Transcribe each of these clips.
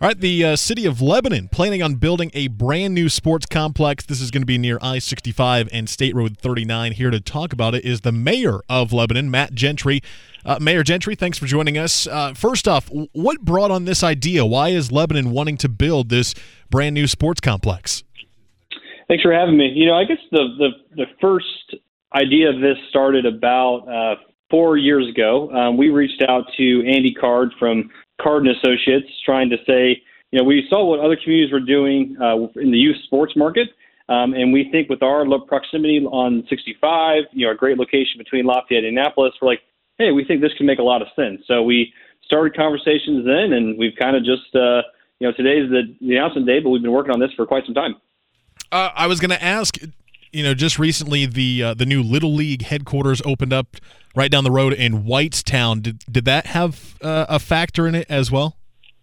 All right, the city of Lebanon planning on building a brand new sports complex. This is going to be near I-65 and State Road 39. Here to talk about it is the mayor of Lebanon, Matt Gentry. Mayor Gentry, thanks for joining us. First off, what brought on this idea? Why is Lebanon wanting to build this brand new sports complex? Thanks for having me. I guess the first idea of this started about 4 years ago. We reached out to Andy Card from Card & Associates, trying to say, we saw what other communities were doing in the youth sports market, and we think with our proximity on 65, a great location between Lafayette and Annapolis, we're like, hey, we think this can make a lot of sense. So we started conversations then, and we've kind of just, today's the announcement day, but we've been working on this for quite some time. I was going to ask, just recently the new Little League headquarters opened up right down the road in Whitestown. Did that have a factor in it as well?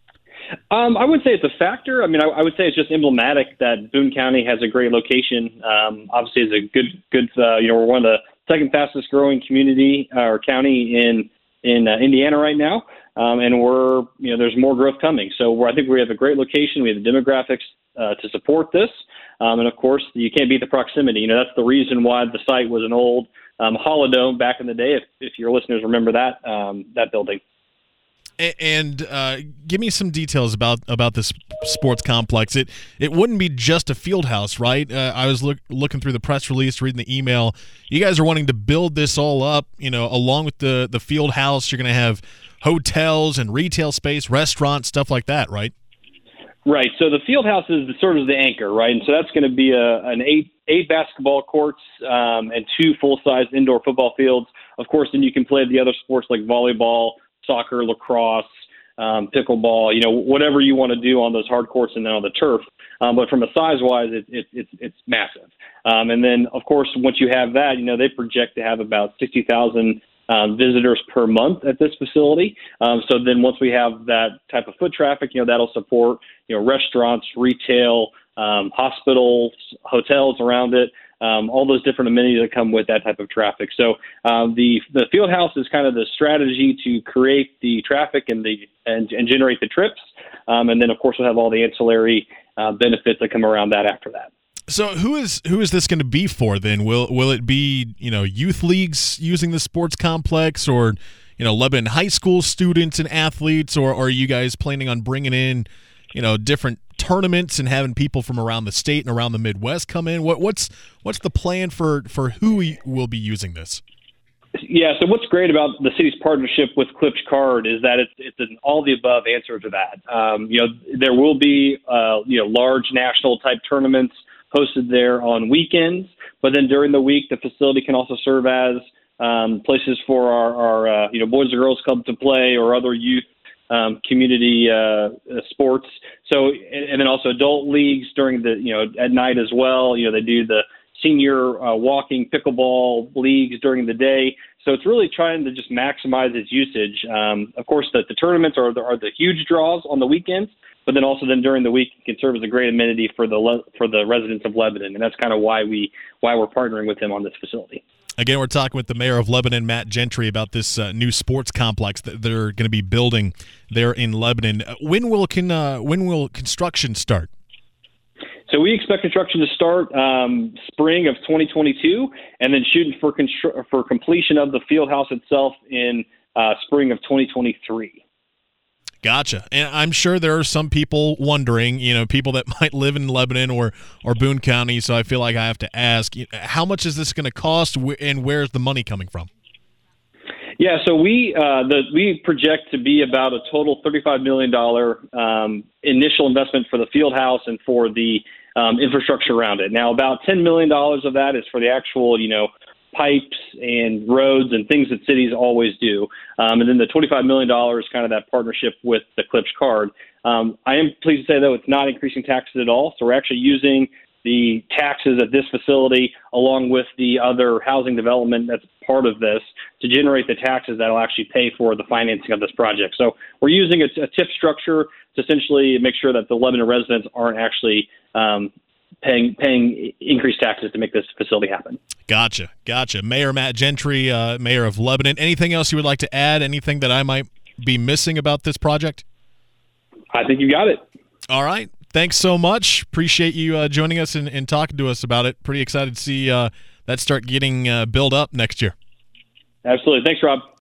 I would say it's a factor. I would say it's just emblematic that Boone County has a great location. Obviously, it's a good. We're one of the second fastest growing community or county in Indiana right now, and we're there's more growth coming. So I think we have a great location. We have the demographics to support this, and of course, you can't beat the proximity. That's the reason why the site was an old Holodome back in the day. If your listeners remember that building. And give me some details about this sports complex. It wouldn't be just a field house, right? I was looking through the press release, reading the email. You guys are wanting to build this all up, along with the field house. You're going to have hotels and retail space, restaurants, stuff like that, right? Right. So the field house is sort of the anchor, right? And so that's going to be an eight basketball courts and 2 full-size indoor football fields. Of course, then you can play the other sports like volleyball, soccer, lacrosse, pickleball, whatever you want to do on those hard courts and then on the turf. But from a size-wise, it's massive. And then, of course, once you have that, they project to have about 60,000 visitors per month at this facility. So then once we have that type of foot traffic, that'll support, restaurants, retail, hospitals, hotels around it. All those different amenities that come with that type of traffic. So the field house is kind of the strategy to create the traffic and generate the trips. And then, of course, we'll have all the ancillary benefits that come around that after that. So who is this going to be for then? Will it be, youth leagues using the sports complex, or, Lebanon high school students and athletes, or are you guys planning on bringing in, different tournaments and having people from around the state and around the Midwest come in? What's the plan for who will be using this? Yeah, so what's great about the city's partnership with Klipsch Card is that it's an all-the-above answer to that. There will be, large national type tournaments hosted there on weekends, but then during the week, the facility can also serve as places for our Boys and Girls Club to play, or other youth community sports. So, and then also adult leagues during at night as well. They do the senior walking pickleball leagues during the day. So it's really trying to just maximize its usage. Of course, the tournaments are the huge draws on the weekends, but then also during the week it can serve as a great amenity for the residents of Lebanon, and that's kind of why we're partnering with them on this facility. Again, we're talking with the mayor of Lebanon, Matt Gentry, about this new sports complex that they're going to be building there in Lebanon. When will construction start? So we expect construction to start spring of 2022, and then shooting for completion of the field house itself in spring of 2023. Gotcha. And I'm sure there are some people wondering, people that might live in Lebanon or Boone County, so I feel like I have to ask, how much is this going to cost, and where's the money coming from? Yeah, so we project to be about a total $35 million initial investment for the field house and for the infrastructure around it. Now, about $10 million of that is for the actual, pipes and roads and things that cities always do. And then the $25 million is kind of that partnership with the Klipsch Card. I am pleased to say, though, it's not increasing taxes at all. So we're actually using the taxes at this facility along with the other housing development that's part of this to generate the taxes that will actually pay for the financing of this project. So we're using a TIF structure to essentially make sure that the Lebanon residents aren't actually paying increased taxes to make this facility happen. Gotcha. Mayor Matt Gentry, mayor of Lebanon. Anything else you would like to add? Anything that I might be missing about this project? I think you got it. All right. Thanks so much. Appreciate you joining us and talking to us about it. Pretty excited to see that start getting built up next year. Absolutely. Thanks, Rob.